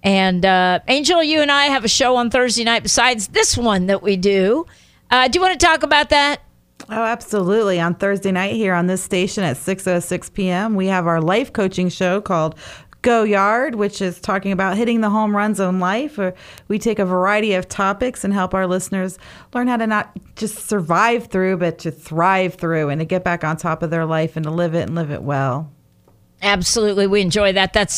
And Angel, you and I have a show on Thursday night besides this one that we do. Do you want to talk about that? Oh, absolutely. On Thursday night here on this station at 6:06 p.m., we have our life coaching show called Go Yard, which is talking about hitting the home runs in life. We take a variety of topics and help our listeners learn how to not just survive through, but to thrive through and to get back on top of their life and to live it and live it well. Absolutely. We enjoy that. That's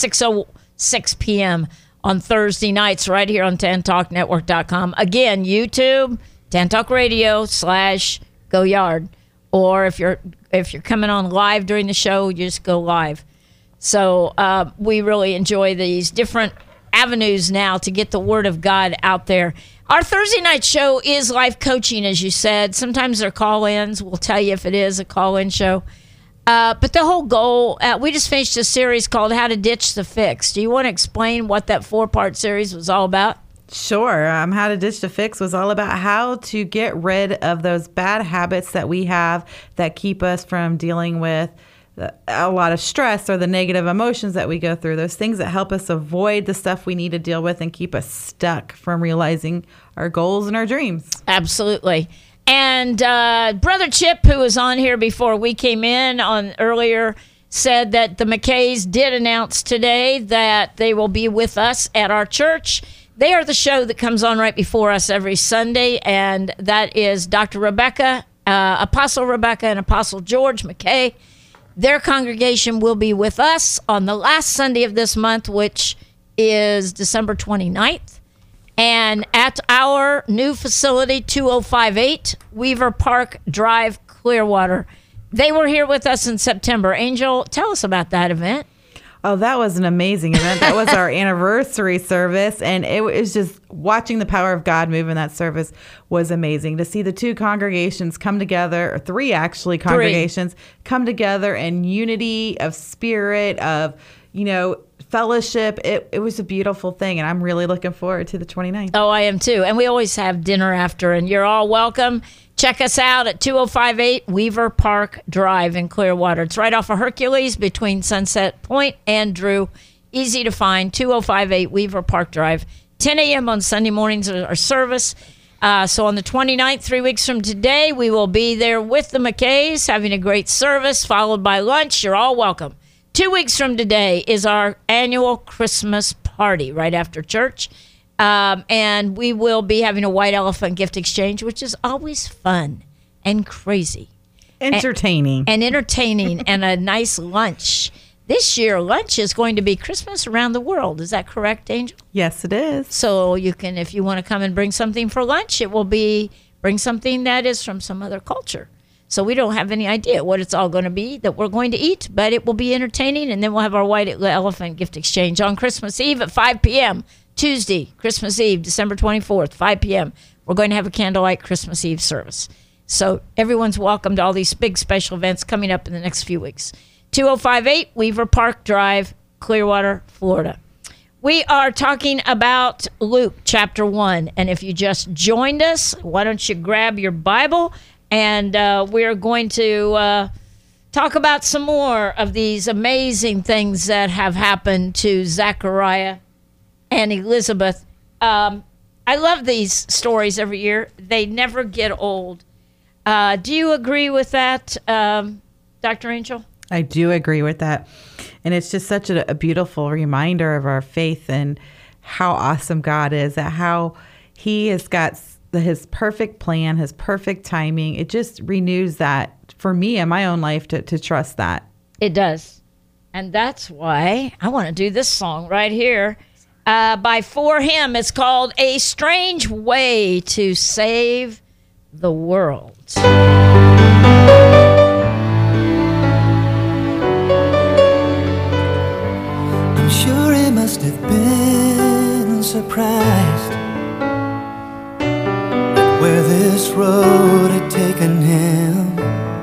6:06 p.m. on Thursday nights right here on TanTalkNetwork.com. Again, YouTube, TanTalk Radio /Go Yard. Or if you're coming on live during the show, you just go live. So we really enjoy these different avenues now to get the Word of God out there. Our Thursday night show is life coaching, as you said. Sometimes they're call-ins. We'll tell you if it is a call-in show. But the whole goal, we just finished a series called How to Ditch the Fix. Do you want to explain what that 4-part series was all about? Sure. How to Ditch the Fix was all about how to get rid of those bad habits that we have that keep us from dealing with a lot of stress or the negative emotions that we go through, those things that help us avoid the stuff we need to deal with and keep us stuck from realizing our goals and our dreams. Absolutely. And Brother Chip, who was on here before we came in on earlier, said that the McKays did announce today that they will be with us at our church. They are the show that comes on right before us every Sunday, and that is Dr. Rebecca, Apostle Rebecca and Apostle George McKay. Their congregation will be with us on the last Sunday of this month, which is December 29th. And at our new facility, 2058 Weaver Park Drive, Clearwater. They were here with us in September. Angel, tell us about that event. Oh, that was an amazing event. That was our anniversary service, and it was just watching the power of God move in that service was amazing. To see the two congregations come together, or three actually congregations come together in unity of spirit, of, fellowship. It was a beautiful thing, and I'm really looking forward to the 29th. Oh, I am too. And we always have dinner after, and you're all welcome. Check us out at 2058 Weaver Park Drive in Clearwater. It's right off of Hercules between Sunset Point and Drew. Easy to find, 2058 Weaver Park Drive. 10 a.m. on Sunday mornings is our service. So on the 29th, 3 weeks from today, we will be there with the McKays having a great service, followed by lunch. You're all welcome. 2 weeks from today is our annual Christmas party right after church. And we will be having a white elephant gift exchange, which is always fun and crazy. Entertaining. And entertaining and a nice lunch. This year, lunch is going to be Christmas around the world. Is that correct, Angel? Yes, it is. So you can, if you want to come and bring something for lunch, it will be bring something that is from some other culture. So we don't have any idea what it's all going to be that we're going to eat, but it will be entertaining. And then we'll have our white elephant gift exchange on Christmas Eve at 5 p.m., Tuesday, Christmas Eve, December 24th, 5 p.m. We're going to have a candlelight Christmas Eve service. So everyone's welcome to all these big special events coming up in the next few weeks. 2058 Weaver Park Drive, Clearwater, Florida. We are talking about Luke chapter 1. And if you just joined us, why don't you grab your Bible, and we're going to talk about some more of these amazing things that have happened to Zechariah and Elizabeth. I love these stories every year. They never get old. Do you agree with that, Dr. Angel? I do agree with that. And it's just such a beautiful reminder of our faith and how awesome God is, that how he has got his perfect plan, his perfect timing. It just renews that for me in my own life to trust that. It does. And that's why I want to do this song right here. By For Him. It's called A Strange Way to Save the World. I'm sure he must have been surprised at where this road had taken him.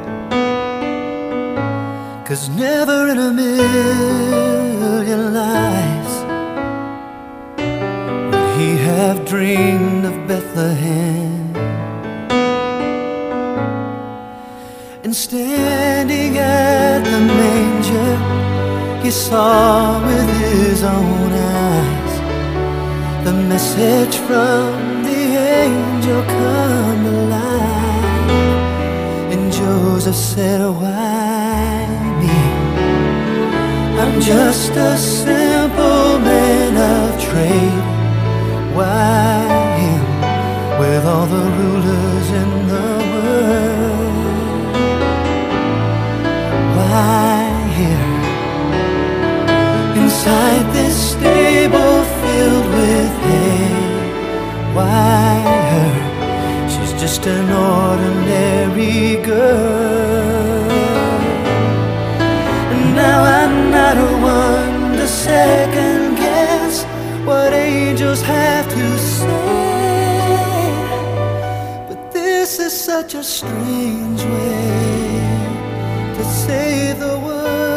'Cause never in a million lives he have dreamed of Bethlehem. And standing at the manger, he saw with his own eyes the message from the angel come alive. And Joseph said, why me? I'm just a simple man of trade. Why him with all the rulers in the world? Why here inside this stable filled with hay? Why her? She's just an ordinary girl. And now I'm not one to second guess what angels have to say. But this is such a strange way to save the world.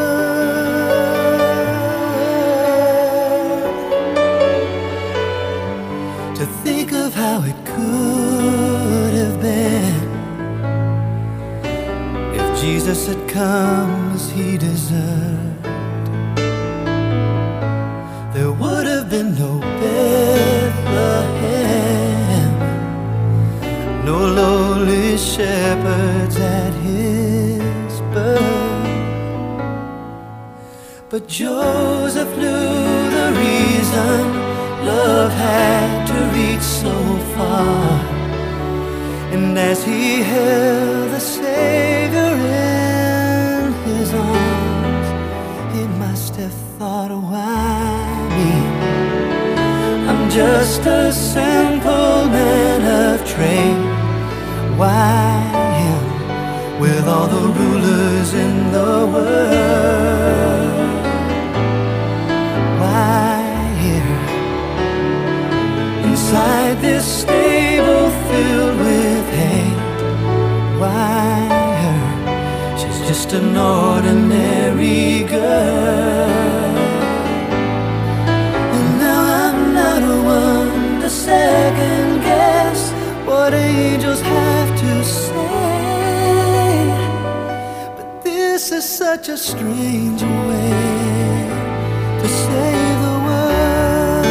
To think of how it could have been if Jesus had come as he deserved. There would have been no Bethlehem, no lowly shepherds at his birth. But Joseph knew the reason love had to reach so far. And as he held the Savior in his arms, he must have thought, why me? I'm just a simple man of trade. Why him with all the rulers in the world? Why here inside this stable filled with hate? Why her? She's just an ordinary girl. And now I'm not one to second guess what angels have to say. But this is such a strange way to save the world.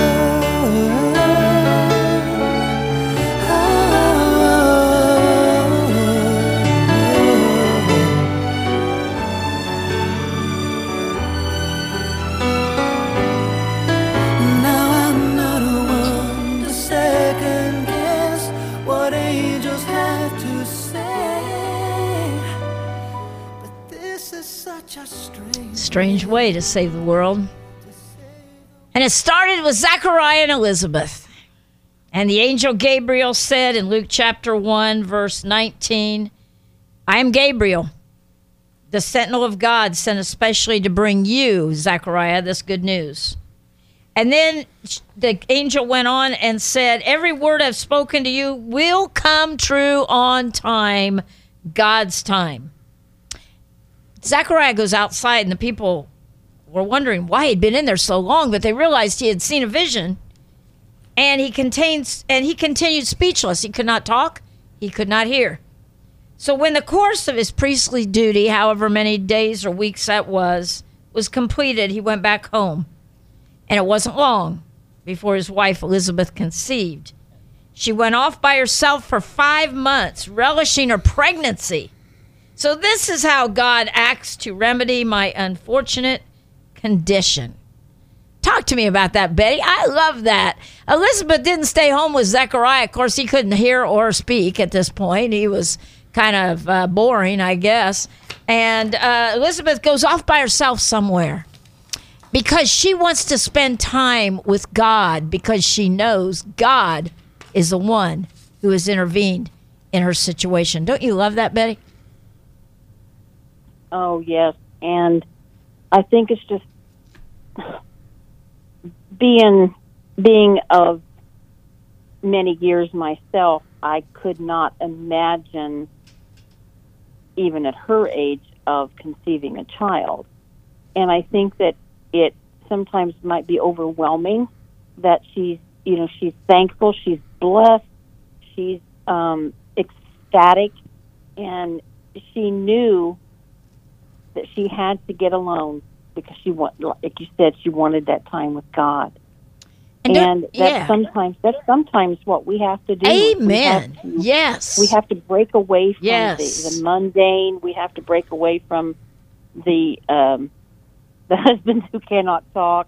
Now I'm not one to second guess what angels have to say. But this is such a Strange way to save the world. And it started with Zechariah and Elizabeth. And the angel Gabriel said in Luke chapter 1, verse 19, I am Gabriel, the sentinel of God, sent especially to bring you, Zechariah, this good news. And then the angel went on and said, every word I've spoken to you will come true on time, God's time. Zechariah goes outside, and the people were wondering why he'd been in there so long, but they realized he had seen a vision. And he continued speechless. He could not talk. He could not hear. So when the course of his priestly duty, however many days or weeks that was completed, he went back home. And it wasn't long before his wife Elizabeth conceived. She went off by herself for 5 months, relishing her pregnancy. So this is how God acts to remedy my unfortunate condition. Talk to me about that, Betty. I love that. Elizabeth didn't stay home with Zechariah. Of course, he couldn't hear or speak at this point. He was kind of boring, I guess. And Elizabeth goes off by herself somewhere because she wants to spend time with God, because she knows God is the one who has intervened in her situation. Don't you love that, Betty? Oh, yes. And I think it's just being of many years myself, I could not imagine, even at her age, of conceiving a child. And I think that it sometimes might be overwhelming, that she's thankful, she's blessed, she's ecstatic, and she knew that she had to get alone because like you said, she wanted that time with God. And that's sometimes what we have to do. Amen. Yes. We have to break away from Yes. the mundane. We have to break away from the husbands who cannot talk,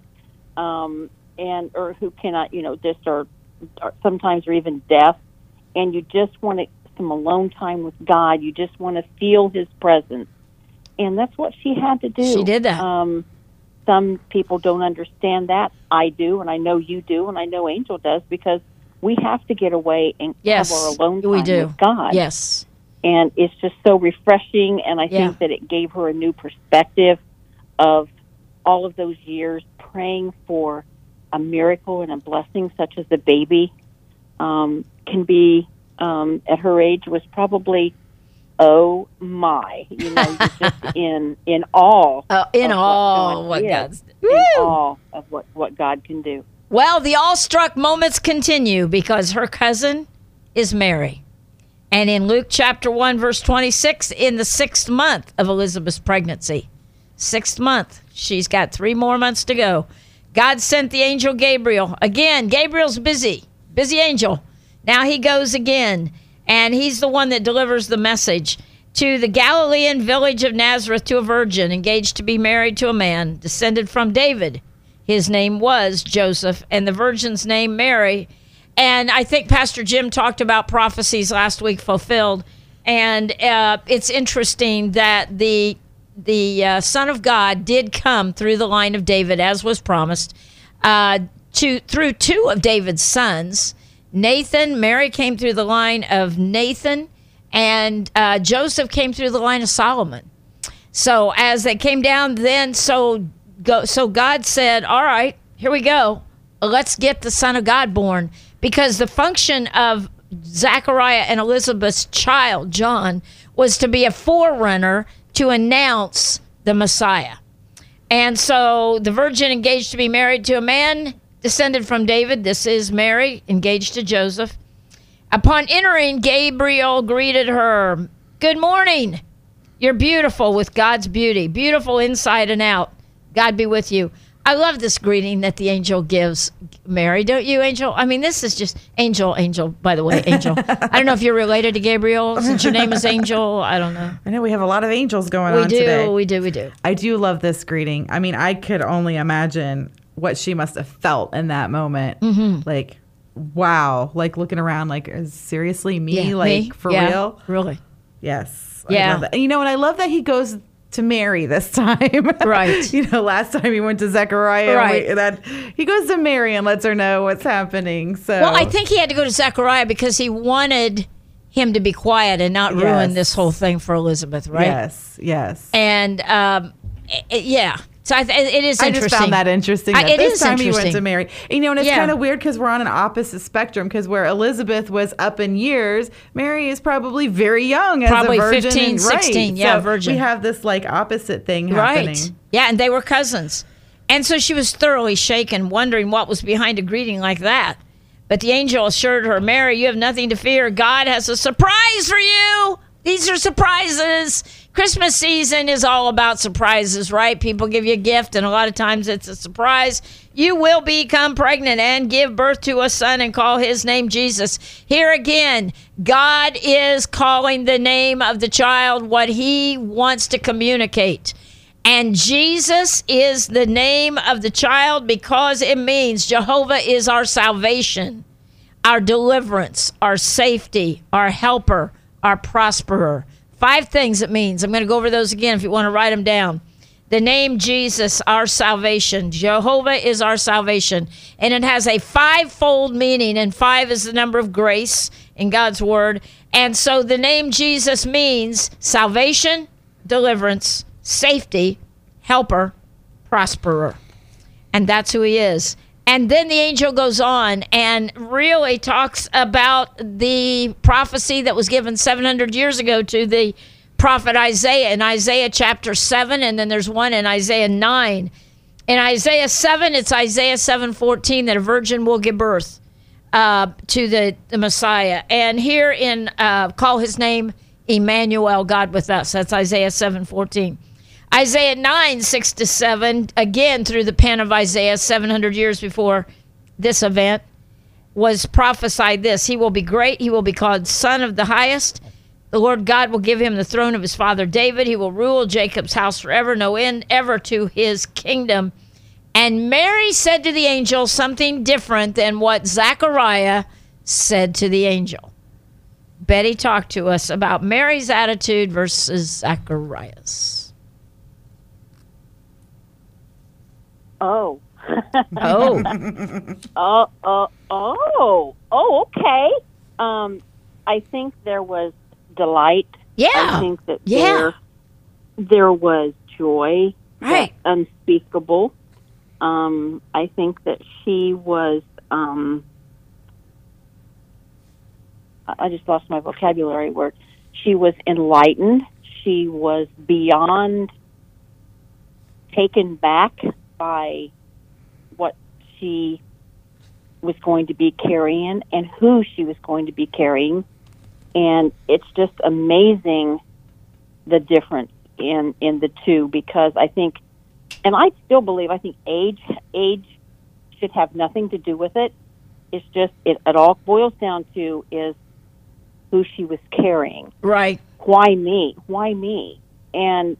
or who cannot, just or sometimes or even deaf, and you just want some alone time with God. You just want to feel His presence, and that's what she had to do. She did that. Some people don't understand that. I do, and I know you do, and I know Angel does, because we have to get away and have our alone time with God. Yes. And it's just so refreshing, and I think that it gave her a new perspective of all of those years praying for a miracle and a blessing such as the baby can be, at her age, was probably, oh my, you're just in awe. In awe of what God's in awe of what God can do. Well, the awestruck moments continue because her cousin is Mary. And in Luke chapter 1, verse 26, in the 6th month of Elizabeth's pregnancy, 6th month, she's got 3 more months to go, God sent the angel Gabriel. Again, Gabriel's busy angel. Now he goes again, and he's the one that delivers the message to the Galilean village of Nazareth, to a virgin engaged to be married to a man descended from David. His name was Joseph, and the virgin's name Mary. And I think Pastor Jim talked about prophecies last week fulfilled. And it's interesting that the Son of God did come through the line of David, as was promised, through 2 of David's sons. Nathan, Mary came through the line of Nathan, and Joseph came through the line of Solomon. So as they came down, then so God said, all right, here we go. Let's get the Son of God born. Because the function of Zachariah and Elizabeth's child, John, was to be a forerunner to announce the Messiah. And so the virgin engaged to be married to a man descended from David. This is Mary, engaged to Joseph. Upon entering, Gabriel greeted her. Good morning. You're beautiful with God's beauty, beautiful inside and out. God be with you. I love this greeting that the angel gives Mary. Don't you, Angel? I mean, this is just Angel, by the way, Angel. I don't know if you're related to Gabriel since your name is Angel. I don't know. I know we have a lot of angels going on today. We do. I do love this greeting. I mean, I could only imagine what she must have felt in that moment. Mm-hmm. Like, wow. Like, looking around, like, is seriously me? Yeah, like, me? for Yeah, real? Really? Yes. Yeah. I love that. And, and I love that he goes to Mary this time. Right. Last time he went to Zechariah. Right. He goes to Mary and lets her know what's happening. So, well, I think he had to go to Zechariah because he wanted him to be quiet and not ruin this whole thing for Elizabeth, right? Yes. And, yeah. So it is interesting. I just found that interesting. That it this is time interesting. he went to Mary. And it's kind of weird because we're on an opposite spectrum. Because where Elizabeth was up in years, Mary is probably very young as probably a virgin. 15, 16, so virgin. We have this opposite thing happening. Right. Yeah, and they were cousins. And so she was thoroughly shaken, wondering what was behind a greeting like that. But the angel assured her, Mary, you have nothing to fear. God has a surprise for you. These are surprises. Christmas season is all about surprises, right? People give you a gift, and a lot of times it's a surprise. You will become pregnant and give birth to a son and call his name Jesus. Here again, God is calling the name of the child what he wants to communicate. And Jesus is the name of the child because it means Jehovah is our salvation, our deliverance, our safety, our helper, our prosperer. 5 things it means. I'm going to go over those again if you want to write them down. The name Jesus, our salvation. Jehovah is our salvation. And it has a 5-fold meaning, and 5 is the number of grace in God's word. And so the name Jesus means salvation, deliverance, safety, helper, prosperer. And that's who he is. And then the angel goes on and really talks about the prophecy that was given 700 years ago to the prophet Isaiah in Isaiah chapter 7, and then there's one in Isaiah 9. In Isaiah 7, it's Isaiah 7:14 that a virgin will give birth to the Messiah. And here in call his name Emmanuel, God with us. That's Isaiah 7:14. Isaiah 9:6-7, again through the pen of Isaiah, 700 years before this event was prophesied this: he will be great, he will be called Son of the Highest. The Lord God will give him the throne of his father David. He will rule Jacob's house forever, no end ever to his kingdom. And Mary said to the angel something different than what Zechariah said to the angel. Betty talked to us about Mary's attitude versus Zechariah's. Oh. Oh. Okay. I think there was delight. Yeah. I think that Yeah. there was joy. Right. That's unspeakable. I think that she was, I just lost my vocabulary word. She was enlightened. She was beyond taken back by what she was going to be carrying and who she was going to be carrying. And it's just amazing the difference in the two, because I think, and I still believe, I think age should have nothing to do with it. It's just, it all boils down to is who she was carrying. Right. Why me? Why me? And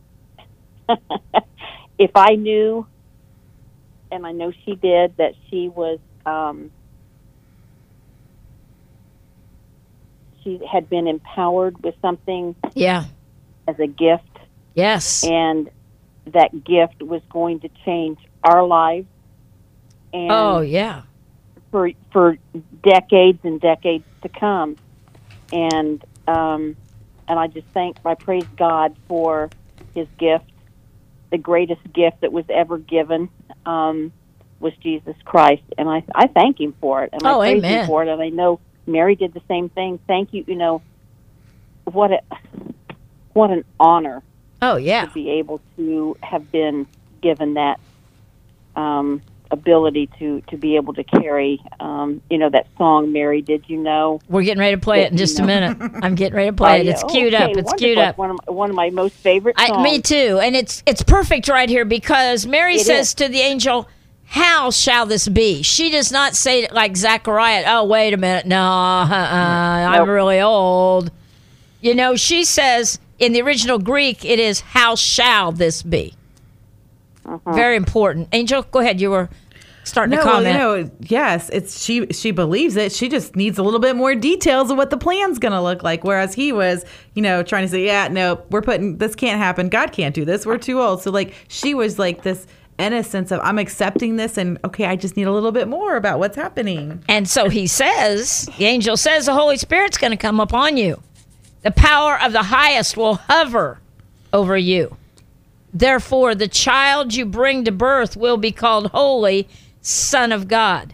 if I knew, and I know she did, that she was, she had been empowered with something Yeah. as a gift, Yes. and that gift was going to change our lives. And Oh, yeah. for decades and decades to come. And I just I praise God for his gift. The greatest gift that was ever given was Jesus Christ, and I thank him for it, and I praise amen. him for it. And I know Mary did the same thing. Thank you. You know, what an honor. Oh, yeah. To be able to have been given that ability to be able to carry, that song, Mary, Did You Know? We're getting ready to play it in just a minute. I'm getting ready to play it. It's queued up. It's queued up. One of my most favorite songs. Me too. And it's perfect right here, because Mary says to the angel, how shall this be? She does not say it like Zechariah. Oh, wait a minute. No, I'm really old. You know, she says in the original Greek, it is, how shall this be? Very important. Angel, go ahead. You were starting to comment. Yes, it's she believes it. She just needs a little bit more details of what the plan's going to look like. Whereas he was, trying to say, yeah, no, this can't happen. God can't do this. We're too old. So she was like this innocence of, I'm accepting this, and okay, I just need a little bit more about what's happening. And so the angel says, the Holy Spirit's going to come upon you. The power of the highest will hover over you. Therefore, the child you bring to birth will be called Holy Son of God.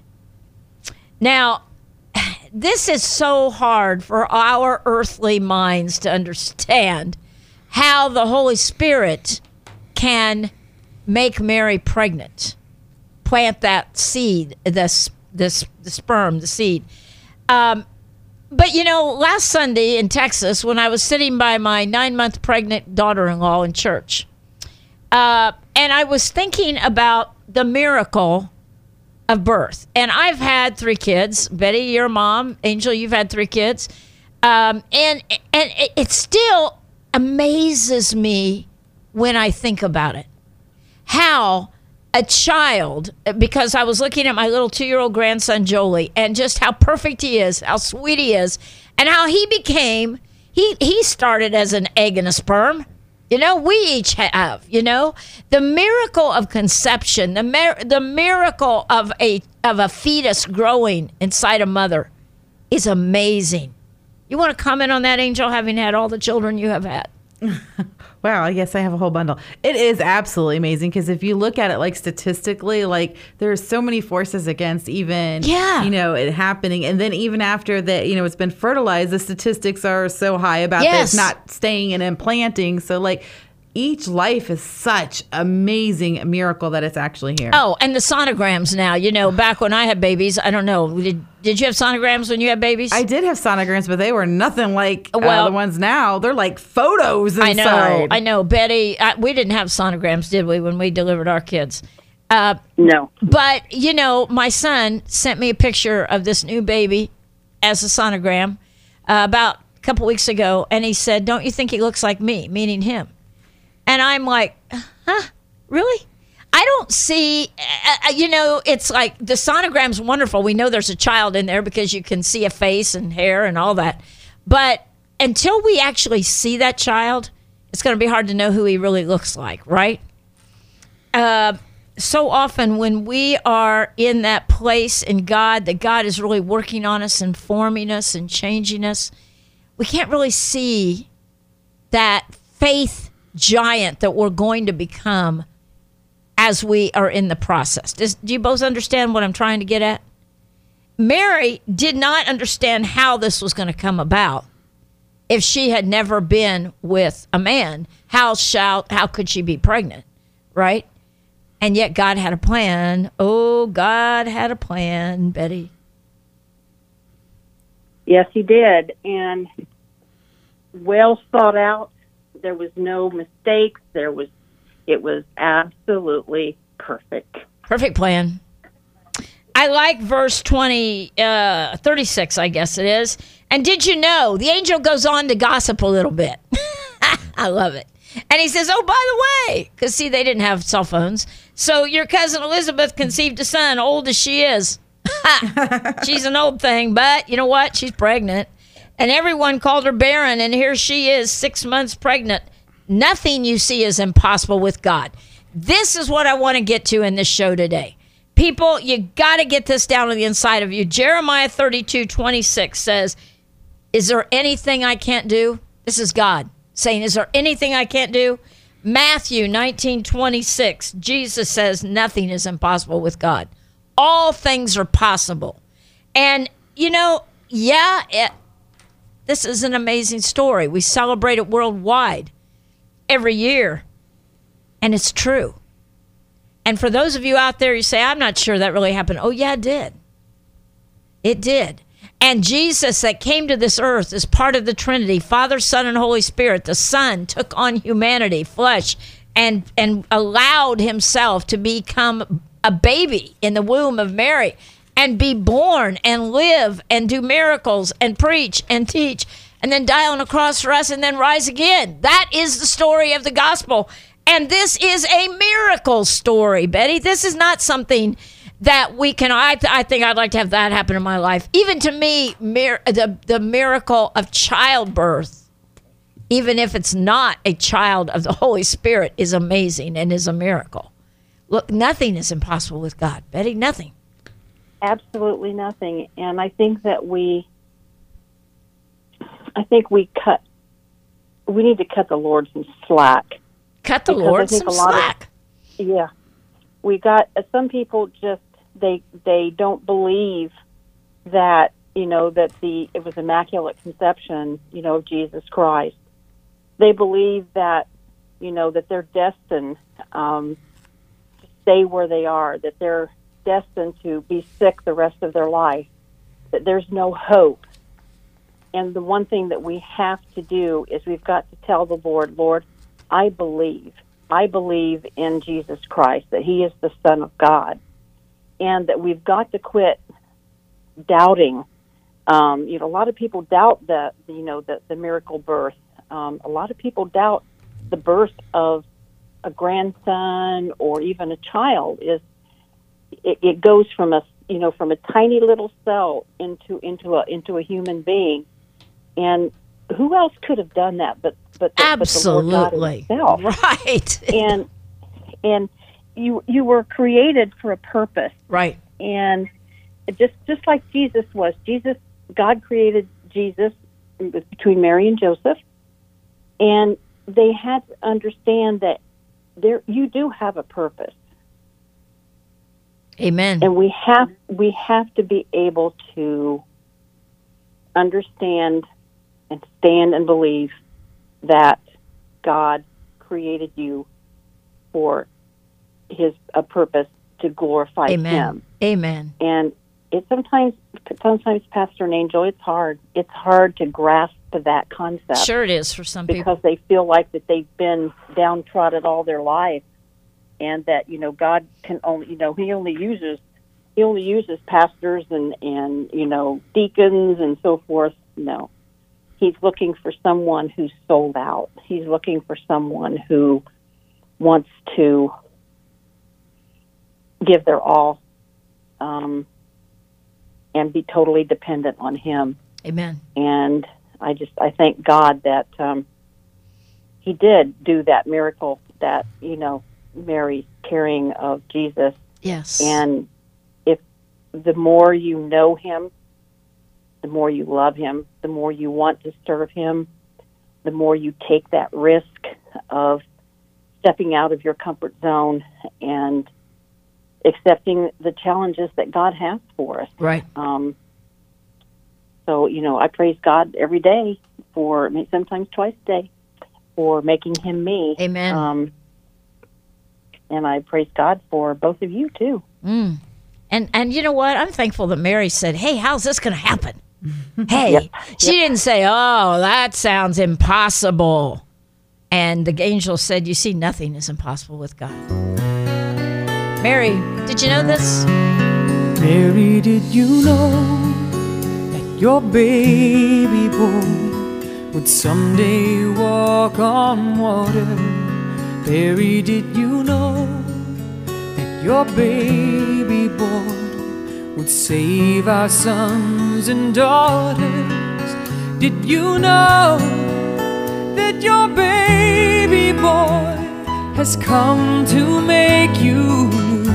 Now, this is so hard for our earthly minds to understand, how the Holy Spirit can make Mary pregnant, plant that seed, the sperm, the seed. But, last Sunday in Texas, when I was sitting by my 9-month pregnant daughter-in-law in church, and I was thinking about the miracle of birth. And I've had 3 kids. Betty, your mom. Angel, you've had 3 kids. And it still amazes me when I think about it. How a child, because I was looking at my little 2-year-old grandson, Jolie, and just how perfect he is, how sweet he is, and how he became, he started as an egg and a sperm. We each have, the miracle of conception, the miracle of a fetus growing inside a mother is amazing. You want to comment on that, Angel, having had all the children you have had? Wow, yes, I have a whole bundle. It is absolutely amazing, because if you look at it statistically, there's so many forces against even, it happening. And then even after that, it's been fertilized, the statistics are so high about this not staying and implanting. So each life is such amazing miracle that it's actually here. Oh, and the sonograms now, back when I had babies, I don't know, did you have sonograms when you had babies? I did have sonograms, but they were nothing like the ones now. They're like photos inside. I know. Betty, we didn't have sonograms, did we, when we delivered our kids? No. But, my son sent me a picture of this new baby as a sonogram about a couple weeks ago, and he said, "Don't you think he looks like me?" Meaning him. And I'm like, huh? Really? I don't see, it's like the sonogram's wonderful. We know there's a child in there because you can see a face and hair and all that. But until we actually see that child, it's going to be hard to know who he really looks like, right? So often when we are in that place in God, that God is really working on us and forming us and changing us, we can't really see that faith giant that we're going to become as we are in the process. Do you both understand what I'm trying to get at? Mary did not understand how this was going to come about. If she had never been with a man, how could she be pregnant, right? And yet God had a plan. Oh, God had a plan, Betty. Yes, he did. And well thought out. There was no mistakes. It was absolutely perfect. Perfect plan. I like verse 36, I guess it is. And did you know, the angel goes on to gossip a little bit. I love it. And he says, oh, by the way, because, see, they didn't have cell phones. So your cousin Elizabeth conceived a son, old as she is. She's an old thing, but you know what? She's pregnant. And everyone called her barren, and here she is, 6 months pregnant. Nothing you see is impossible with God. This is what I want to get to in this show today. People, you got to get this down on the inside of you. Jeremiah 32:26 says, is there anything I can't do? This is God saying, is there anything I can't do? Matthew 19:26, Jesus says, nothing is impossible with God. All things are possible. And, this is an amazing story. We celebrate it worldwide every year, and it's true. And for those of you out there, you say, I'm not sure that really happened. Oh, yeah, it did. It did. And Jesus that came to this earth is part of the Trinity, Father, Son, and Holy Spirit. The Son took on humanity, flesh, and allowed himself to become a baby in the womb of Mary and be born and live and do miracles and preach and teach and then die on a cross for us and then rise again. That is the story of the gospel. And this is a miracle story, Betty. This is not something that we can, I think I'd like to have that happen in my life. Even to me, the miracle of childbirth, even if it's not a child of the Holy Spirit, is amazing and is a miracle. Look, nothing is impossible with God, Betty, nothing. Absolutely nothing. And I think that we need to cut the Lord some slack. Cut the Lord some slack. We got some people just they don't believe that that it was immaculate conception of Jesus Christ. They believe that that they're destined to stay where they are, that they're destined to be sick the rest of their life, that there's no hope. And the one thing that we have to do is we've got to tell the Lord, I believe in Jesus Christ, that he is the Son of God, and that we've got to quit doubting. A lot of people doubt the miracle birth. A lot of people doubt the birth of a grandson or even a child. It goes from a tiny little cell into a human being, and who else could have done that but absolutely the Lord God himself. Right. and you were created for a purpose, right? And just like Jesus was, God created Jesus between Mary and Joseph, and they had to understand that you do have a purpose. Amen. And we have to be able to understand and stand and believe that God created you for a purpose to glorify him. Amen. And it sometimes, Pastor and Angel, it's hard. It's hard to grasp that concept. Sure it is for some people. Because they feel like that they've been downtrodden all their life. and that, God can only, he only uses pastors and deacons and so forth. No, he's looking for someone who's sold out. He's looking for someone who wants to give their all, and be totally dependent on him. Amen. And I thank God that he did do that miracle, that, Mary's carrying of Jesus. Yes. And if the more you know him, the more you love him, the more you want to serve him, the more you take that risk of stepping out of your comfort zone and accepting the challenges that God has for us. Right. So, I praise God every day sometimes twice a day, for making him me. Amen. And I praise God for both of you, too. Mm. And you know what? I'm thankful that Mary said, hey, how's this going to happen? Hey, she didn't say, oh, that sounds impossible. And the angel said, you see, nothing is impossible with God. Mary, did you know this? Mary, did you know that your baby boy would someday walk on water? Mary, did you know that your baby boy would save our sons and daughters? Did you know that your baby boy has come to make you new?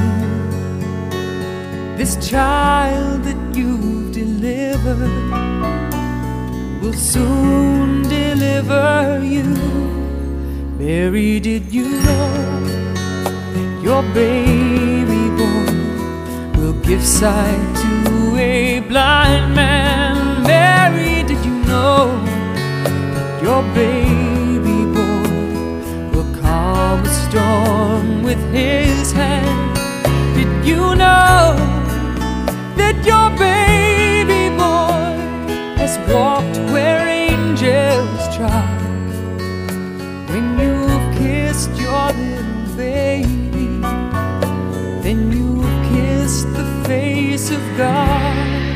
This child that you've delivered will soon deliver you. Mary, did you know that your baby boy will give sight to a blind man? Mary, did you know that your baby boy will calm a storm with his hand? Did you know that your baby boy has walked where angels trod? When you've kissed your little baby, then you've kissed the face of God.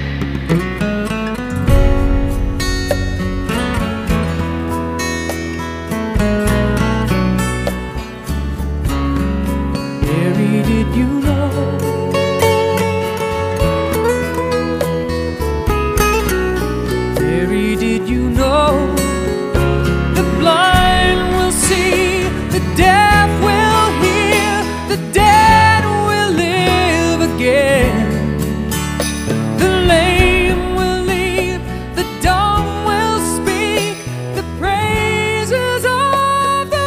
Mary, did you know? Mary, did you know? The blind will see, the deaf will hear, the dead will live again. The lame will leap, the dumb will speak, the praises of the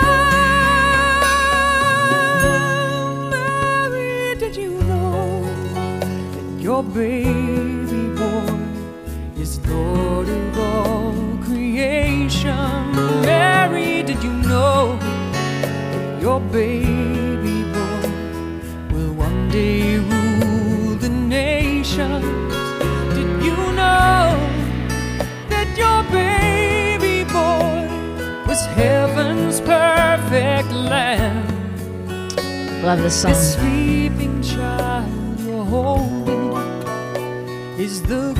Lamb. Mary, did you know that your baby boy is Lord of all creation? Mary, did you know that your baby boy will one day rule the nations? Did you know that your baby boy was heaven's perfect lamb? Love this song. The sleeping child you're holding is the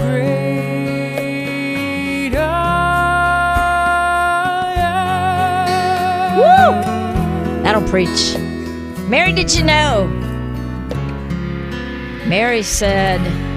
great I am. Woo! That'll preach. Mary, did you know? Mary said,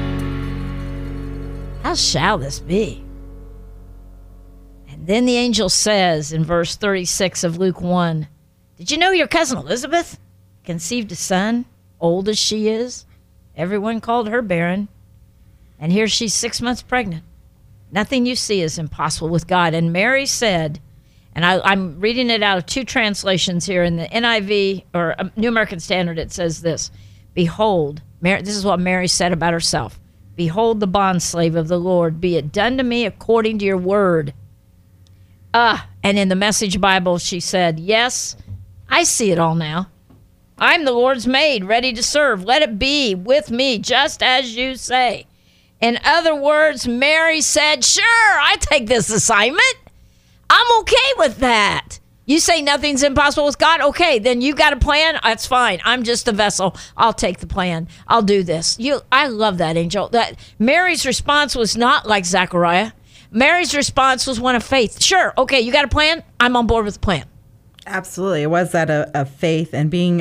how shall this be? And then the angel says in verse 36 of Luke 1, did you know your cousin Elizabeth conceived a son, old as she is? Everyone called her barren. And here she's 6 months pregnant. Nothing you see is impossible with God. And Mary said, and I'm reading it out of two translations here. In the NIV, or New American Standard, it says this: behold, Mary, this is what Mary said about herself. Behold the bondslave of the Lord, be it done to me according to your word. And in the Message Bible, she said, yes, I see it all now. I'm the Lord's maid, ready to serve. Let it be with me just as you say. In other words, Mary said, sure, I take this assignment. I'm okay with that. You say nothing's impossible with God. Okay, then you got a plan. That's fine. I'm just a vessel. I'll take the plan. I'll do this. I love that, Angel. That Mary's response was not like Zechariah. Mary's response was one of faith. Sure. Okay, you got a plan. I'm on board with the plan. Absolutely. It was that of faith and being,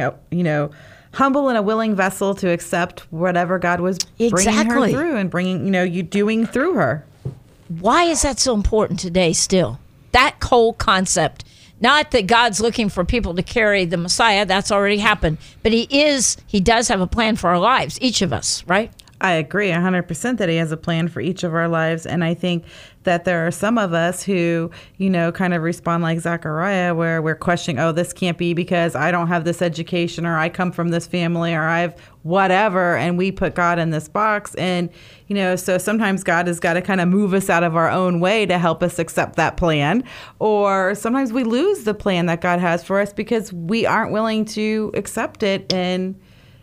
humble and a willing vessel to accept whatever God was bringing her through and bringing, you doing through her. Why is that so important today still? That whole concept. Not that God's looking for people to carry the Messiah. That's already happened. But he does have a plan for our lives, each of us, right? I agree 100% that he has a plan for each of our lives. And I think that there are some of us who, kind of respond like Zechariah, where we're questioning, oh, this can't be because I don't have this education, or I come from this family, or I've whatever. And we put God in this box. And, so sometimes God has got to kind of move us out of our own way to help us accept that plan. Or sometimes we lose the plan that God has for us because we aren't willing to accept it. And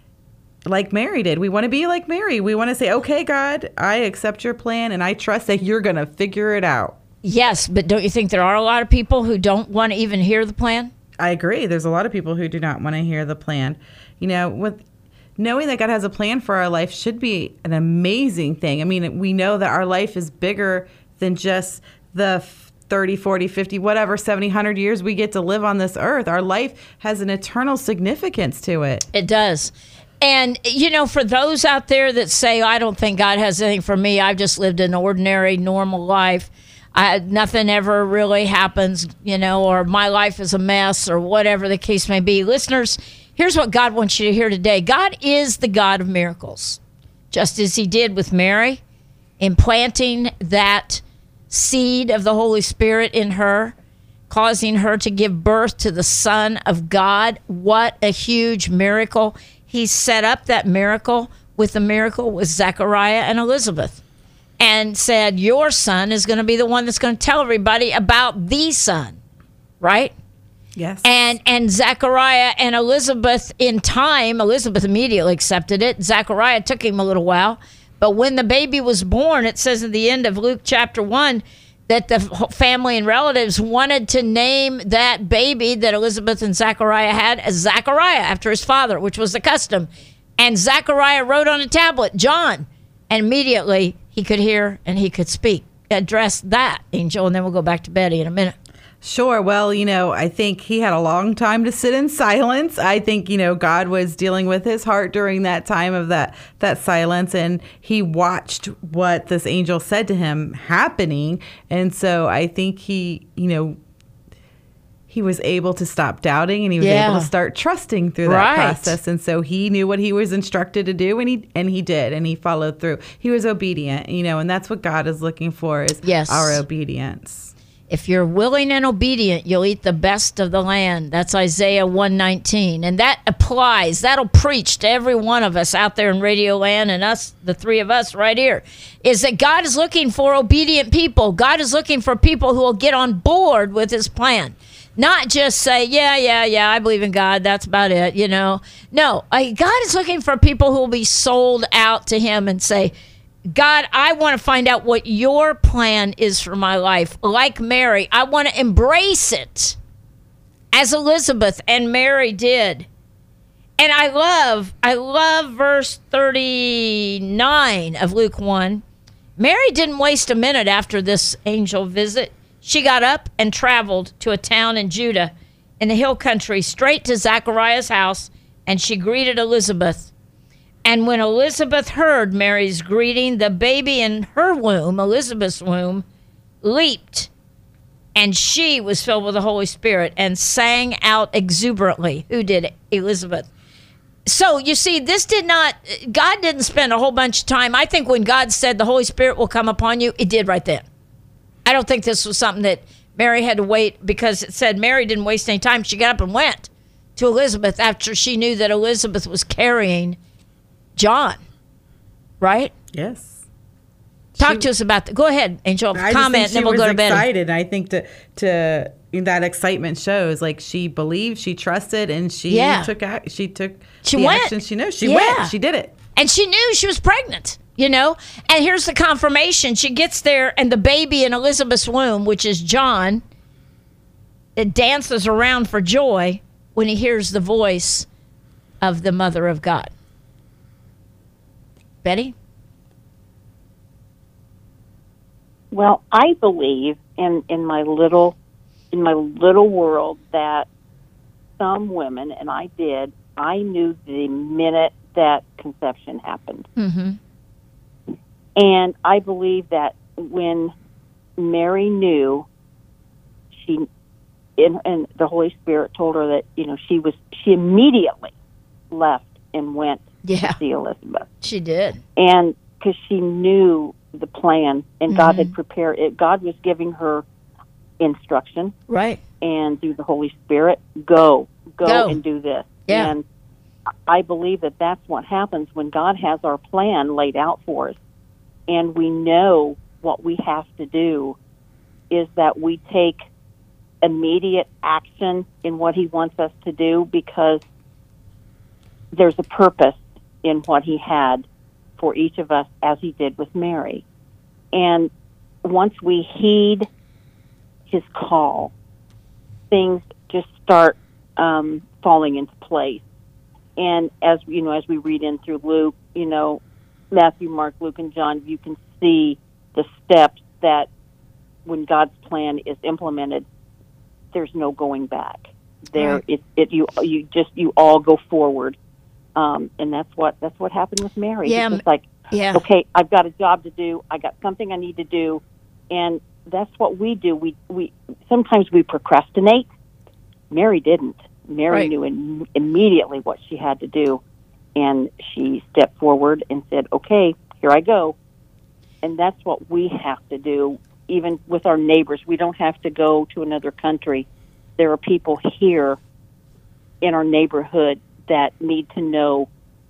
like Mary did. We want to be like Mary. We want to say, okay, God, I accept your plan and I trust that you're going to figure it out. Yes, but don't you think there are a lot of people who don't want to even hear the plan? I agree. There's a lot of people who do not want to hear the plan. With knowing that God has a plan for our life should be an amazing thing. I mean, we know that our life is bigger than just the 30, 40, 50, whatever, 70, 100 years we get to live on this earth. Our life has an eternal significance to it. It does. And, for those out there that say, I don't think God has anything for me, I've just lived an ordinary, normal life. Nothing ever really happens, or my life is a mess, or whatever the case may be. Listeners, here's what God wants you to hear today. God is the God of miracles, just as he did with Mary, implanting that seed of the Holy Spirit in her, causing her to give birth to the Son of God. What a huge miracle. He set up that miracle with the miracle with Zechariah and Elizabeth and said, your son is going to be the one that's going to tell everybody about the son, right? Yes. And Zechariah and Elizabeth, in time, Elizabeth immediately accepted it. Zechariah took him a little while. But when the baby was born, it says at the end of Luke chapter 1, that the family and relatives wanted to name that baby that Elizabeth and Zechariah had as Zechariah after his father, which was the custom. And Zechariah wrote on a tablet, John. And immediately he could hear and he could speak. Address that, Angel, and then we'll go back to Betty in a minute. Sure. Well, I think he had a long time to sit in silence. I think, God was dealing with his heart during that time of that silence, and he watched what this angel said to him happening. And so I think he was able to stop doubting, and he was able to start trusting through that process. And so he knew what he was instructed to do, and he did, and he followed through. He was obedient, and that's what God is looking for is our obedience. If you're willing and obedient, you'll eat the best of the land. That's Isaiah 1:19. And that applies. That'll preach to every one of us out there in Radio Land and us, the three of us right here, is that God is looking for obedient people. God is looking for people who will get on board with his plan. Not just say, yeah, I believe in God. That's about it, No, God is looking for people who will be sold out to him and say, God, I want to find out what your plan is for my life. Like Mary, I want to embrace it as Elizabeth and Mary did. And I love verse 39 of Luke 1. Mary didn't waste a minute after this angel visit. She got up and traveled to a town in Judah in the hill country, straight to Zechariah's house, and she greeted Elizabeth. And when Elizabeth heard Mary's greeting, the baby in her womb, Elizabeth's womb, leaped, and she was filled with the Holy Spirit and sang out exuberantly. Who did it? Elizabeth. So you see, God didn't spend a whole bunch of time. I think when God said the Holy Spirit will come upon you, it did right then. I don't think this was something that Mary had to wait, because it said Mary didn't waste any time. She got up and went to Elizabeth after she knew that Elizabeth was carrying John, right? Yes. Talk to us about that. Go ahead, Angel. Comment, and then we'll go to bed. She was excited. I think to that excitement shows like she believed, she trusted, and she took action. She went. Action she knows. She went. She did it, and she knew she was pregnant. And here's the confirmation. She gets there, and the baby in Elizabeth's womb, which is John, dances around for joy when he hears the voice of the Mother of God. Betty? Well, I believe in my little world that some women, and I knew the minute that conception happened. Mm-hmm. And I believe that when Mary knew, and the Holy Spirit told her that, she immediately left and went to see Elizabeth. She did. And because she knew the plan, and God had prepared it. God was giving her instruction. Right. And through the Holy Spirit, go and do this. Yeah. And I believe that that's what happens when God has our plan laid out for us, and we know what we have to do is that we take immediate action in what he wants us to do, because there's a purpose in what he had for each of us, as he did with Mary. And once we heed his call, things just start falling into place. And as we read in through Luke, Matthew, Mark, Luke, and John, you can see the steps that when God's plan is implemented, there's no going back. You all go forward. And that's what happened with Mary. Yeah. It's like, okay, I've got a job to do. I got something I need to do. And that's what we do. We sometimes we procrastinate. Mary didn't. Mary knew immediately what she had to do. And she stepped forward and said, okay, here I go. And that's what we have to do, even with our neighbors. We don't have to go to another country. There are people here in our neighborhood that need to know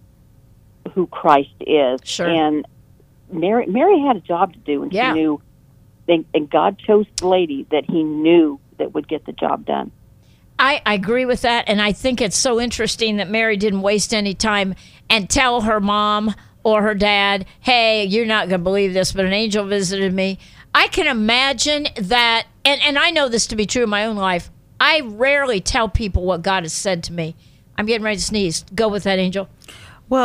who Christ is. Sure. And Mary had a job to do, and she knew, and God chose the lady that he knew that would get the job done. I agree with that, and I think it's so interesting that Mary didn't waste any time and tell her mom or her dad, hey, you're not going to believe this, but an angel visited me. I can imagine that, and I know this to be true in my own life. I rarely tell people what God has said to me. I'm getting ready to sneeze. Go with that, Angel. Well,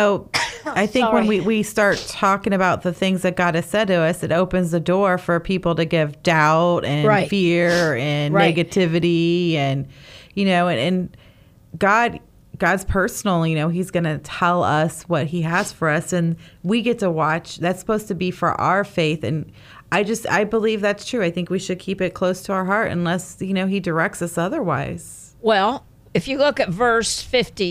I think when we start talking about the things that God has said to us, it opens the door for people to give doubt and fear and negativity, and and God's personal. He's going to tell us what he has for us, and we get to watch. That's supposed to be for our faith, and I believe that's true. I think we should keep it close to our heart unless he directs us otherwise. Well, if you look at verse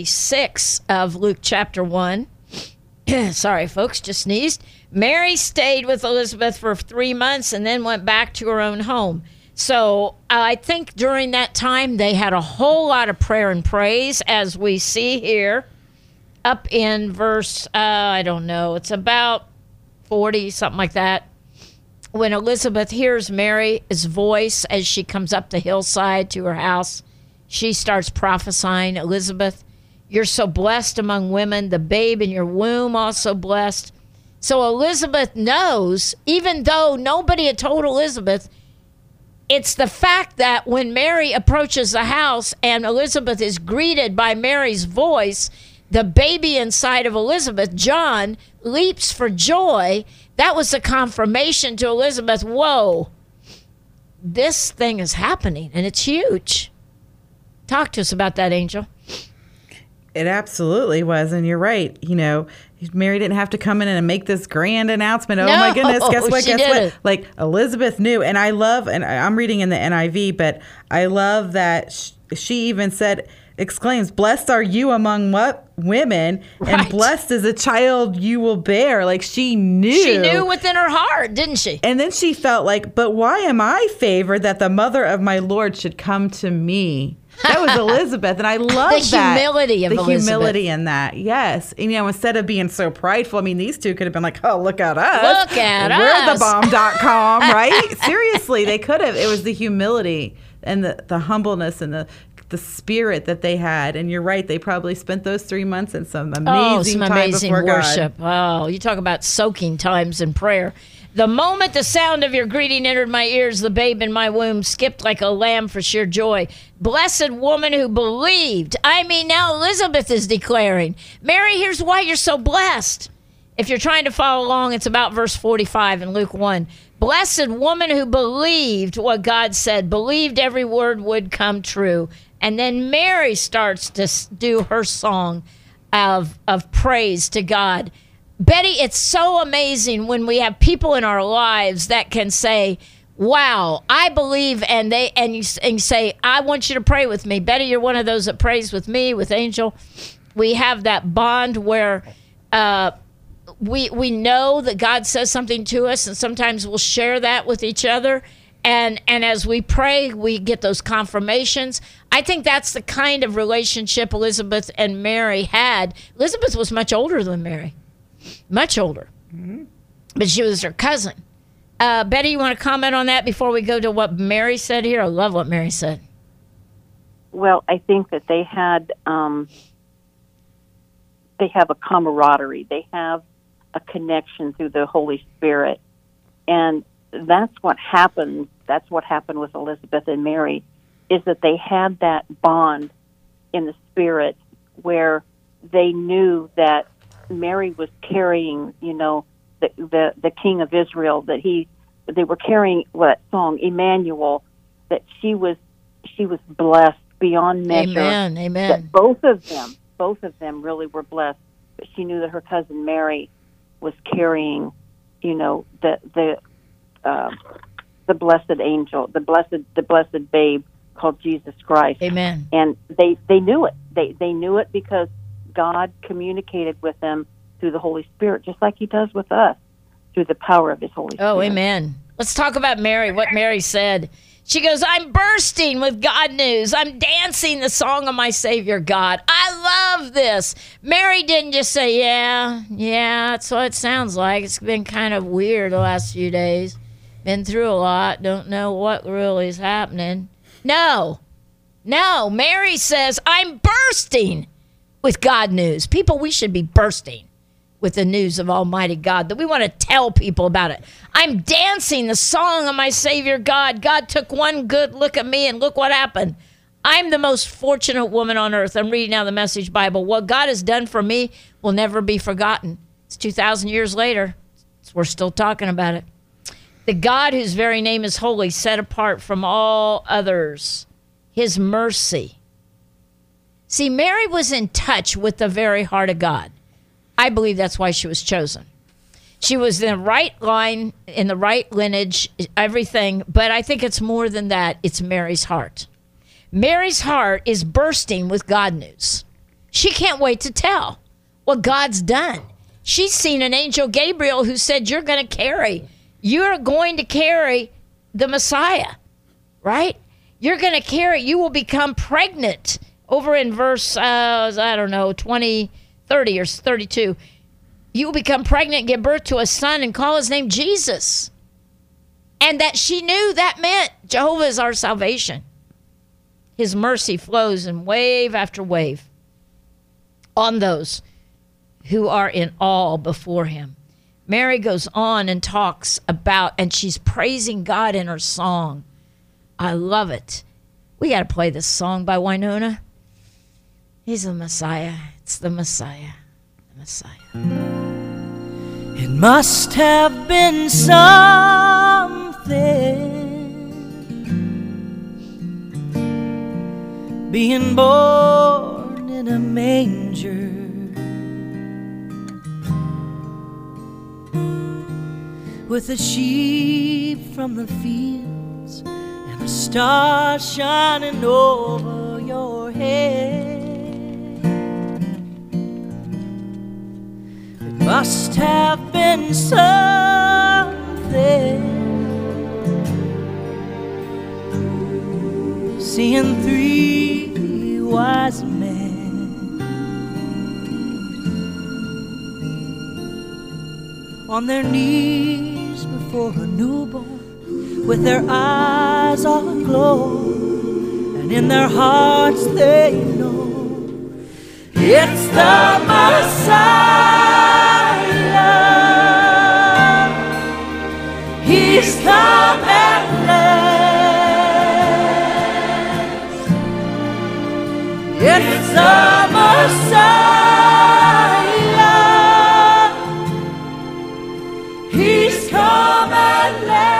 56 of Luke chapter 1, sorry, folks, just sneezed. Mary stayed with Elizabeth for 3 months and then went back to her own home. So I think during that time, they had a whole lot of prayer and praise, as we see here up in verse, I don't know, it's about 40, something like that. When Elizabeth hears Mary's voice as she comes up the hillside to her house, she starts prophesying, Elizabeth, you're so blessed among women, the babe in your womb also blessed. So Elizabeth knows, even though nobody had told Elizabeth, it's the fact that when Mary approaches the house and Elizabeth is greeted by Mary's voice, the baby inside of Elizabeth, John, leaps for joy. That was the confirmation to Elizabeth, whoa, this thing is happening, and it's huge. Talk to us about that, Angel. It absolutely was, and you're right. Mary didn't have to come in and make this grand announcement. Oh, my goodness, guess what, what? Like, Elizabeth knew, and I love, and I'm reading in the NIV, but I love that she even exclaims, blessed are you among women, and blessed is the child you will bear. Like, she knew. She knew within her heart, didn't she? And then she felt like, but why am I favored that the mother of my Lord should come to me? That was Elizabeth, and I love the humility of Elizabeth. The humility in that, yes. And, instead of being so prideful, I mean, these two could have been like, oh, look at us. Look at us. We're the bomb.com, right? Seriously, they could have. It was the humility and the humbleness and the the spirit that they had. And you're right, they probably spent those 3 months in some amazing time before worship. God. Oh, you talk about soaking times in prayer. The moment the sound of your greeting entered my ears, the babe in my womb skipped like a lamb for sheer joy. Blessed woman who believed. I mean, now Elizabeth is declaring. Mary, here's why you're so blessed. If you're trying to follow along, it's about verse 45 in Luke 1. Blessed woman who believed what God said, believed every word would come true. And then Mary starts to do her song of praise to God. Betty, it's so amazing when we have people in our lives that can say, wow, I believe, and you say, I want you to pray with me. Betty, you're one of those that prays with me, with Angel. We have that bond where we know that God says something to us, and sometimes we'll share that with each other. And as we pray, we get those confirmations. I think that's the kind of relationship Elizabeth and Mary had. Elizabeth was much older than Mary. Much older. Mm-hmm. But she was her cousin. Betty, you want to comment on that before we go to what Mary said here? I love what Mary said. Well, I think that they have a camaraderie. They have a connection through the Holy Spirit. And that's what happened. That's what happened with Elizabeth and Mary, is that they had that bond in the Spirit where they knew that Mary was carrying, the King of Israel, that they were carrying that song, Emmanuel, that she was blessed beyond measure. Amen, amen. That both of them really were blessed. But she knew that her cousin Mary was carrying, the blessed angel, the blessed babe called Jesus Christ. Amen. And they knew it. They knew it because God communicated with them through the Holy Spirit, just like he does with us, through the power of his Holy Spirit. Oh, amen. Let's talk about Mary, what Mary said. She goes, I'm bursting with God news. I'm dancing the song of my Savior God. I love this. Mary didn't just say, yeah, that's what it sounds like. It's been kind of weird the last few days. Been through a lot. Don't know what really is happening. No. Mary says, I'm bursting with God news. People, we should be bursting with the news of Almighty God, that we want to tell people about it. I'm dancing the song of my Savior God. God took one good look at me, and look what happened. I'm the most fortunate woman on earth. I'm reading now the Message Bible. What God has done for me will never be forgotten. It's 2,000 years later. We're still talking about it. The God whose very name is holy, set apart from all others, his mercy. See, Mary was in touch with the very heart of God. I believe that's why she was chosen. She was in the right line, in the right lineage, everything. But I think it's more than that. It's Mary's heart. Mary's heart is bursting with God news. She can't wait to tell what God's done. She's seen an angel Gabriel who said, you're going to carry the Messiah, right? You're going to carry, you will become pregnant. Over in verse, 30 or 32, you will become pregnant and give birth to a son and call his name Jesus. And that she knew that meant Jehovah is our salvation. His mercy flows in wave after wave on those who are in awe before him. Mary goes on and talks about, and she's praising God in her song. I love it. We got to play this song by Winona. He's the Messiah. It's the Messiah. The Messiah. It must have been something being born in a manger, with the sheep from the fields and the stars shining over your head. Must have been something seeing three wise men on their knees before a newborn, with their eyes all aglow, and in their hearts they know it's the Messiah. He's come at last. It's the Messiah. He's come at last.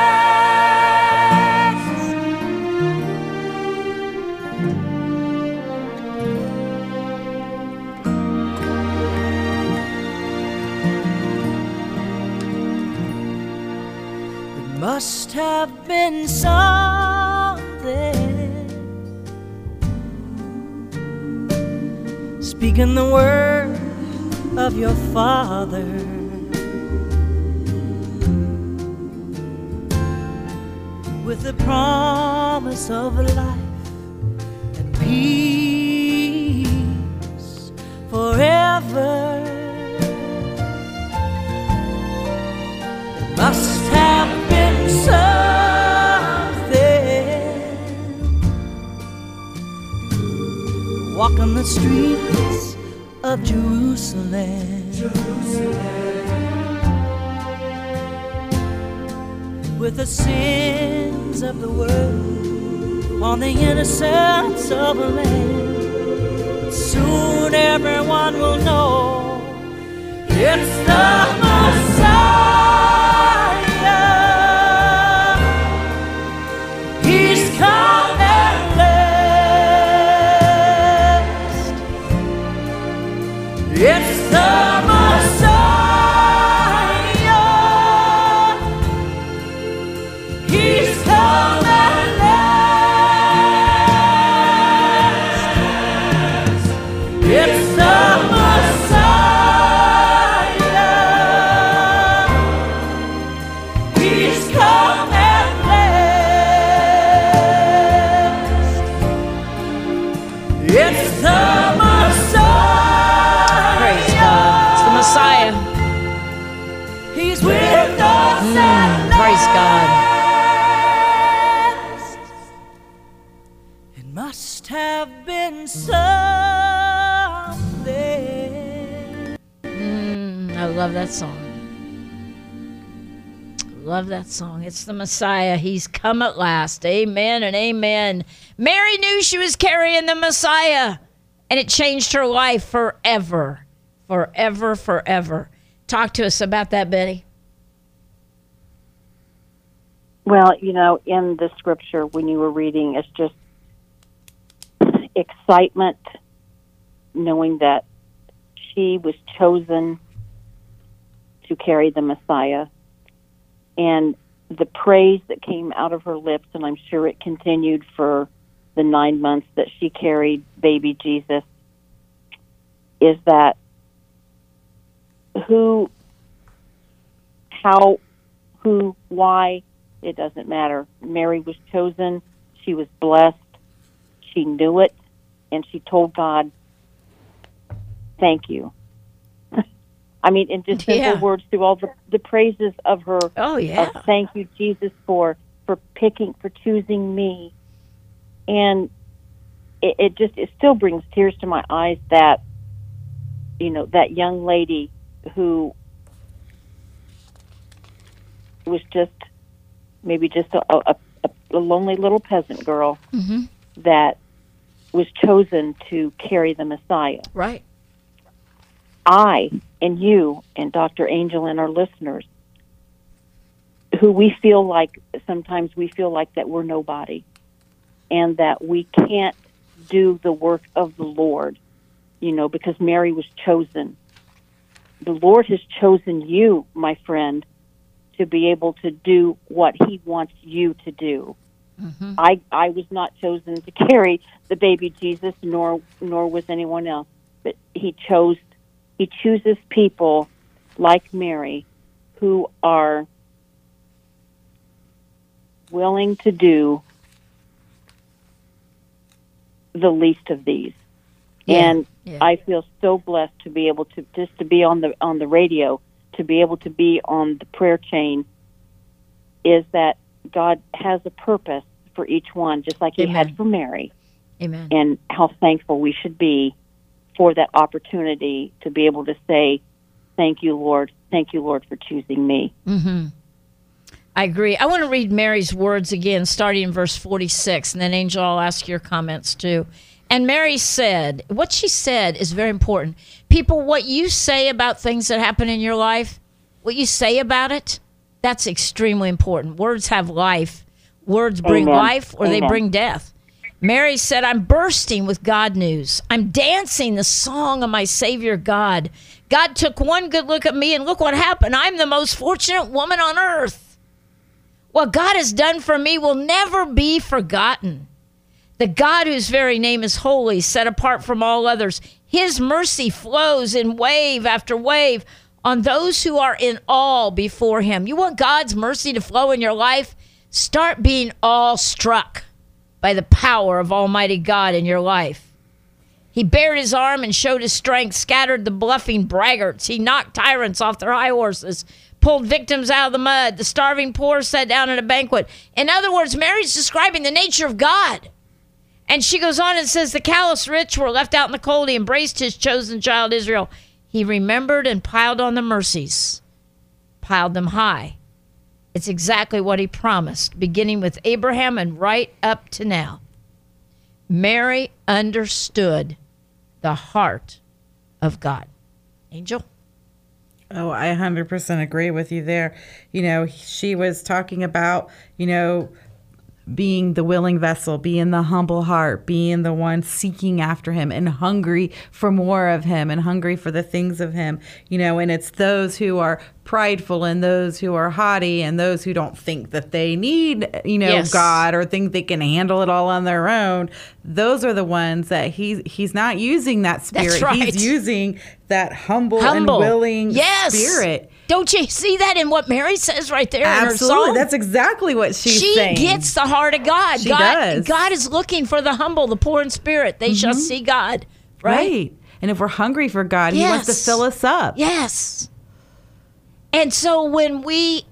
Must have been something speaking the word of your Father, with the promise of life and peace forever. It must have been something walking the streets of Jerusalem, with the sins of the world on the innocence of a lamb. Soon everyone will know it's the Messiah. He's come at last. It's the Messiah. He's come at last. It's the Messiah. He's come at last. It's the Messiah. Praise God. It's the Messiah. He's with us at Praise God. last. It must have been something. I love that song. Love that song. It's the Messiah. He's come at last. Amen and amen. Mary knew she was carrying the Messiah, and it changed her life forever. Forever, forever. Talk to us about that, Betty. Well, you know, in the scripture, when you were reading, it's just excitement knowing that she was chosen to carry the Messiah, and the praise that came out of her lips, and I'm sure it continued for the 9 months that she carried baby Jesus, is that who, how, who, why, it doesn't matter. Mary was chosen. She was blessed. She knew it, and she told God, thank you. I mean, in just simple words, through all the praises of her. Oh, yeah. Thank you, Jesus, for choosing me. And it still brings tears to my eyes that, you know, that young lady who was just maybe just a lonely little peasant girl that was chosen to carry the Messiah. Right. I and you and Dr. Angel and our listeners, who we feel like, sometimes we feel like that we're nobody and that we can't do the work of the Lord, you know, because Mary was chosen. The Lord has chosen you, my friend, to be able to do what He wants you to do. I was not chosen to carry the baby Jesus, nor was anyone else. But He chooses people like Mary who are willing to do the least of these. And I feel so blessed to be able to just to be on the radio, to be able to be on the prayer chain, is that God has a purpose for each one, just like He had for Mary. Amen. and how thankful we should be for that opportunity to be able to say, thank you, Lord. Thank you, Lord, for choosing me. Mm-hmm. I agree. I want to read Mary's words again, starting in verse 46, and then, Angel, I'll ask your comments too. And Mary said, what she said is very important. People, what you say about things that happen in your life, what you say about it, that's extremely important. Words have life. Words bring Amen. life or they Amen. bring death. Mary said, I'm bursting with God news. I'm dancing the song of my Savior God. God took one good look at me and look what happened. I'm the most fortunate woman on earth. What God has done for me will never be forgotten. The God whose very name is holy, set apart from all others. His mercy flows in wave after wave on those who are in awe before him. You want God's mercy to flow in your life? Start being awestruck by the power of Almighty God in your life. He bared his arm and showed his strength, scattered the bluffing braggarts. He knocked tyrants off their high horses, pulled victims out of the mud. The starving poor sat down at a banquet. In other words, Mary's describing the nature of God. And she goes on and says, the callous rich were left out in the cold. He embraced his chosen child Israel. He remembered and piled on the mercies, piled them high. It's exactly what he promised, beginning with Abraham and right up to now. Mary understood the heart of God. Angel? Oh, I 100% agree with you there. You know, she was talking about, you know, being the willing vessel, being the humble heart, being the one seeking after him and hungry for more of him and hungry for the things of him, you know, and it's those who are prideful and those who are haughty and those who don't think that they need, you know, Yes. God or think they can handle it all on their own. Those are the ones that he's not using that spirit. That's right. He's using that humble and Humble. willing Yes. spirit. Don't you see that in what Mary says right there in her Absolutely. song? That's exactly what she's She saying. gets the heart of God. She God, does. God is looking for the humble, the poor in spirit. They shall see God. Right? And if we're hungry for God, he wants to Yes. fill us up. Yes. And so when we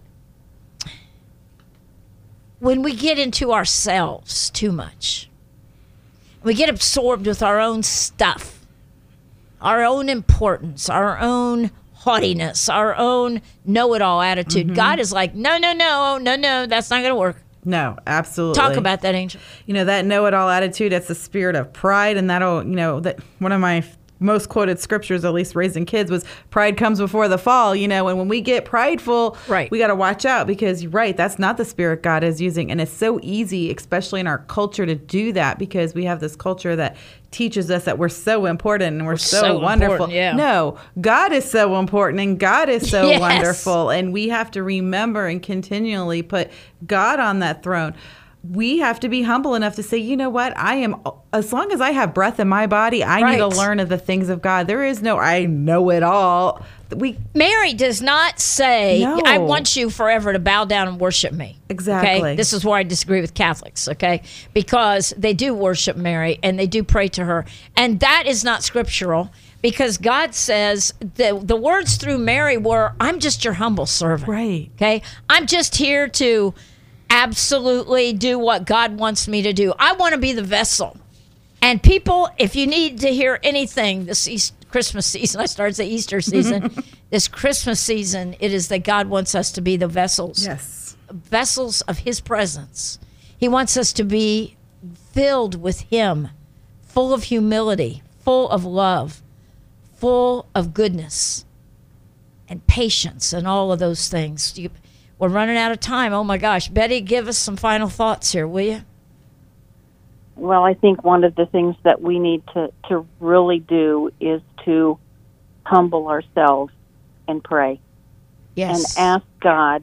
get into ourselves too much, we get absorbed with our own stuff, our own importance, our own haughtiness, our own know-it-all attitude. God is like, no, that's not going to work. No, absolutely. Talk about that, Angel. You know, that know-it-all attitude, that's the spirit of pride. And that'll, you know, that one of my most quoted scriptures, at least raising kids, was pride comes before the fall, you know, and when we get prideful, Right. we got to watch out because you're right, that's not the spirit God is using. And it's so easy, especially in our culture, to do that because we have this culture that teaches us that we're so important and we're so wonderful. important, yeah. No, God is so important and God is so Yes. wonderful. And we have to remember and continually put God on that throne. We have to be humble enough to say, you know what, as long as I have breath in my body, I need to Right. learn of the things of God. There is no, I know it all. Mary does not say, No. I want you forever to bow down and worship me. Exactly. Okay? This is where I disagree with Catholics, okay? Because they do worship Mary and they do pray to her. And that is not scriptural because God says the words through Mary were, I'm just your humble servant. Right. Okay? I'm just here to absolutely do what God wants me to do. I want to be the vessel. And people, if you need to hear anything this Christmas season, I started to say Easter season, this Christmas season, it is that God wants us to be the vessels. Yes. Vessels of his presence. He wants us to be filled with him, full of humility, full of love, full of goodness and patience and all of those things. We're running out of time. Oh my gosh. Betty, give us some final thoughts here, will you? Well, I think one of the things that we need to really do is to humble ourselves and pray. Yes. And ask God,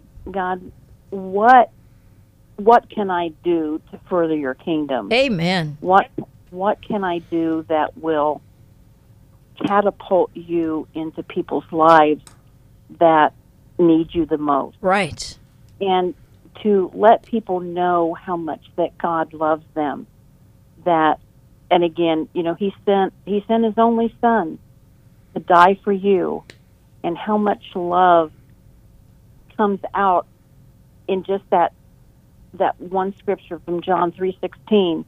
what can I do to further your kingdom? Amen. What can I do that will catapult you into people's lives that need you the most? Right. And to let people know how much that God loves them. That, and again, you know, he sent his only son to die for you, and how much love comes out in just that one scripture from John 3:16,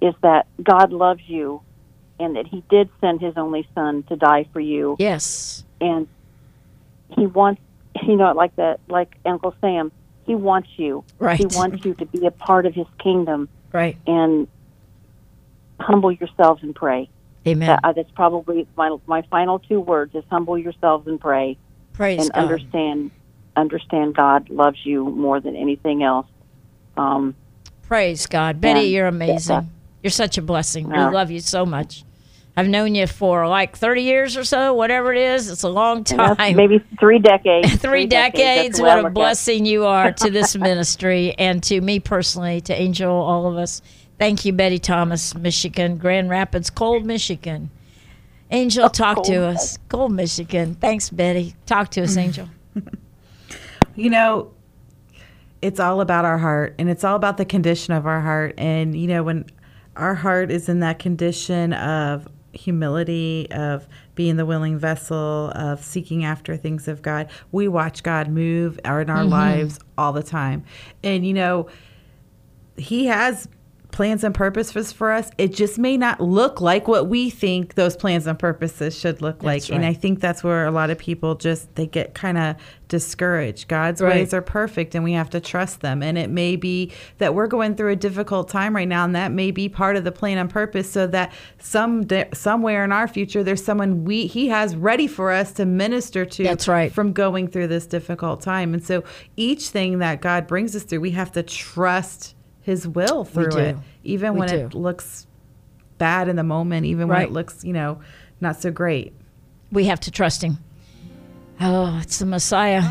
is that God loves you and that he did send his only son to die for you. Yes. And he wants, like Uncle Sam, he wants you. Right. He wants you to be a part of his kingdom. Right. And humble yourselves and pray. Amen. That's probably my final 2 words is humble yourselves and pray. Praise and God. understand God loves you more than anything else. Praise God. Betty, you're amazing. Yeah. You're such a blessing. We Yeah. love you so much. I've known you for like 30 years or so, whatever it is. It's a long time. Maybe 3 decades. 3 decades. That's the way I What a look at it. blessing you are to this ministry and to me personally, to Angel, all of us. Thank you, Betty Thomas, Michigan, Grand Rapids, Cold, Michigan. Angel, talk to us. Cold, Michigan. Thanks, Betty. Talk to us, Angel. You know, it's all about our heart, and it's all about the condition of our heart. And, you know, when our heart is in that condition of humility, of being the willing vessel, of seeking after things of God, we watch God move in our lives all the time. And, you know, he has plans and purposes for us. It just may not look like what we think those plans and purposes should look like. Right. And I think that's where a lot of people they get kind of discouraged. God's Right. ways are perfect and we have to trust them. And it may be that we're going through a difficult time right now, and that may be part of the plan and purpose, so that somewhere in our future there's someone he has ready for us to minister to. That's right. From going through this difficult time. And so each thing that God brings us through, we have to trust his will through it, even when it looks bad in the moment, even when it looks, you know, not so great. We have to trust him. Oh, it's the Messiah.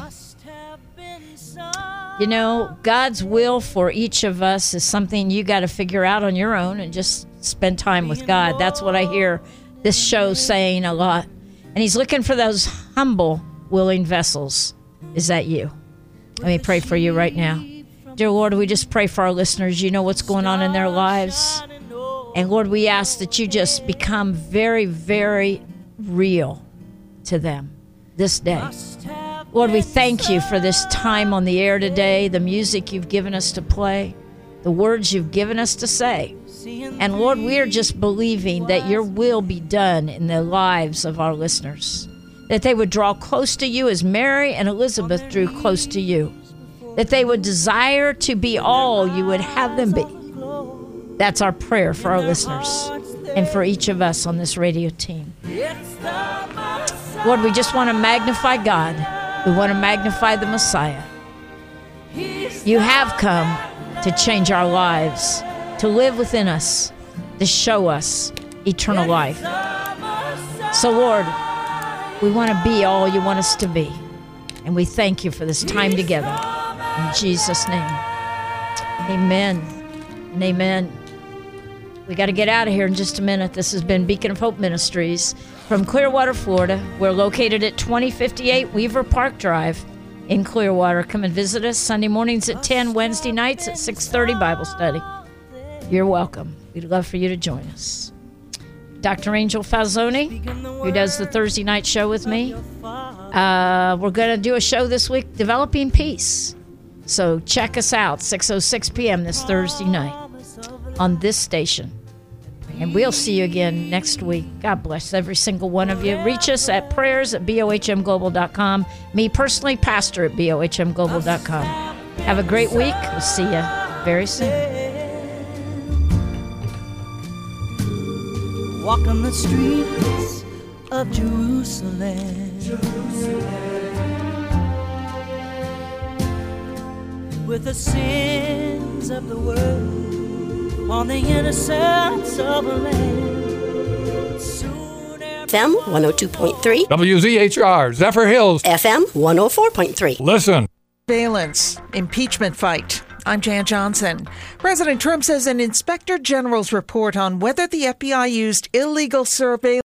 You know, God's will for each of us is something you got to figure out on your own and just spend time with God. That's what I hear this show saying a lot. And he's looking for those humble, willing vessels. Is that you? Let me pray for you right now. Dear Lord, we just pray for our listeners. You know what's going on in their lives. And Lord, we ask that you just become very, very real to them this day. Lord, we thank you for this time on the air today, the music you've given us to play, the words you've given us to say. And Lord, we are just believing that your will be done in the lives of our listeners, that they would draw close to you as Mary and Elizabeth drew close to you, that they would desire to be all you would have them be. That's our prayer for our listeners and for each of us on this radio team. Lord, we just want to magnify God. We want to magnify the Messiah. You have come to change our lives, to live within us, to show us eternal life. So, Lord, we want to be all you want us to be. And we thank you for this time together. In Jesus' name. Amen and amen. We got to get out of here in just a minute. This has been Beacon of Hope Ministries from Clearwater, Florida. We're located at 2058 Weaver Park Drive in Clearwater. Come and visit us Sunday mornings at 10, Wednesday nights at 6:30 Bible study. You're welcome. We'd love for you to join us. Dr. Angel Falzoni, who does the Thursday night show with me. We're going to do a show this week, Developing Peace. So check us out, 6:06 p.m. this Thursday night on this station. And we'll see you again next week. God bless every single one of you. Reach us at prayers@bohmglobal.com. Me personally, pastor at bohmglobal.com. Have a great week. We'll see you very soon. Walking the streets of Jerusalem. With the sins of the world on the innocence of a land. FM 102.3. WZHR, Zephyr Hills. FM 104.3. Listen. Surveillance, impeachment fight. I'm Jan Johnson. President Trump says an inspector general's report on whether the FBI used illegal surveillance